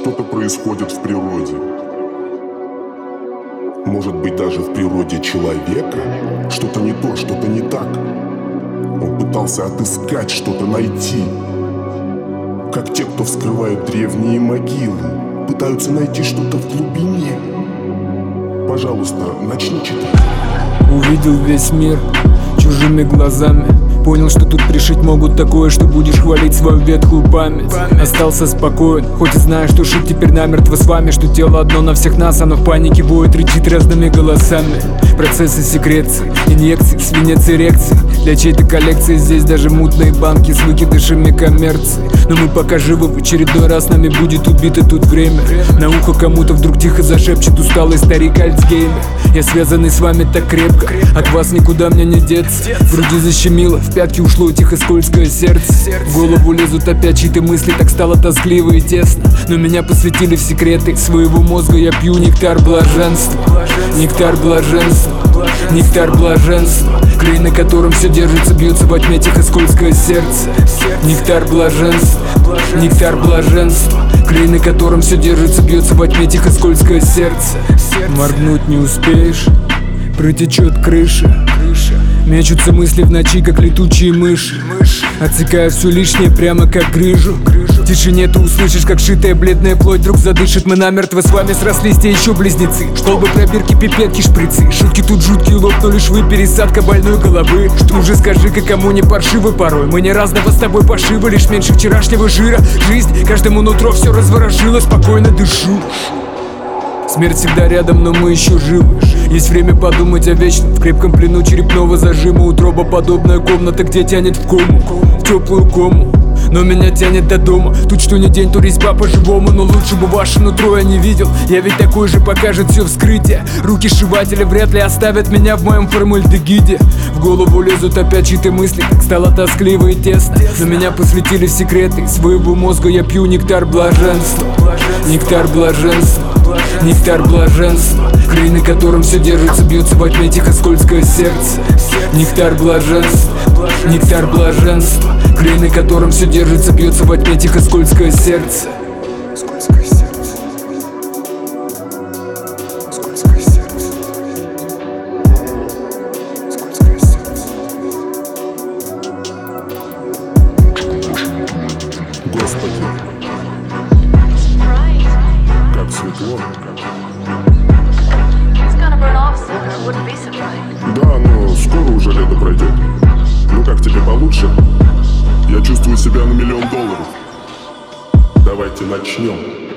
что-то происходит в природе. Может быть, даже в природе человека что-то не то, что-то не так. Он пытался отыскать, что-то найти. Как те, кто вскрывают древние могилы, пытаются найти что-то в глубине. Пожалуйста, начни читать. Увидел весь мир чужими глазами. Понял, что тут пришить могут такое, что будешь хвалить свою ветхую память. Остался спокоен, хоть и знаю, что жить теперь намертво с вами, что тело одно на всех нас, оно в панике воет, рычит разными голосами. Процессы секреции, инъекции, свинец эрекции. Для чьей-то коллекции здесь даже мутные банки с выкидышами коммерции. Но мы пока живы, в очередной раз нами будет убито тут время. На ухо кому-то вдруг тихо зашепчет усталый старик Альцгеймер. Я связанный с вами так крепко, от вас никуда мне не деться. В груди защемило, в пятки ушло тихо скользкое сердце. В голову лезут опять чьи-то мысли, так стало тоскливо и тесно. Но меня посвятили в секреты своего мозга, я пью нектар блаженства. Нектар блаженства, нектар блаженства. Клей, на котором все держится, бьется во тьме тихо скользкое сердце. Нектар блаженства, нектар блаженства. Клей, на котором все держится, бьется во тьме тихо скользкое сердце. Моргнуть не успеешь, протечет крыша. Мечутся мысли в ночи, как летучие мыши. Отсекая все лишнее прямо как грыжу. В тишине ты услышишь, как шитая бледная плоть вдруг задышит. Мы намертво с вами срослись, те еще близнецы. Колбы, пробирки, пипетки, шприцы. Шутки тут жуткие, лопнули швы, пересадка больной головы. Что уже скажи-ка, кому не паршивы порой. Мы не разного с тобой пошивы, лишь меньше вчерашнего жира. Жизнь, каждому нутро все разворошило, спокойно дышу. Смерть всегда рядом, но мы еще живы. Есть время подумать о вечном. В крепком плену черепного зажима. Утроба подобная комната, где тянет в кому, в теплую кому. Но меня тянет до дома. Тут что ни день, то резьба по-живому. Но лучше бы ваше нутро я не видел. Я ведь такой же, покажет все вскрытие. Руки сшивателя вряд ли оставят меня в моем формальдегиде. В голову лезут опять чьи-то мысли, так стало тоскливо и тесно. Но меня посвятили в секреты своего мозга, я пью нектар блаженства. Нектар блаженства, нектар блаженства. Клей, на котором все держится, бьется во тьме тихо скользкое сердце. Нектар блаженства, нектар блаженства. Клей, на котором все держится, бьется во тьме тихо скользкое сердце. Господи, как светло. Да, но скоро уже лето пройдет. Ну как тебе, получше? Я чувствую себя на $1 000 000. Давайте начнем.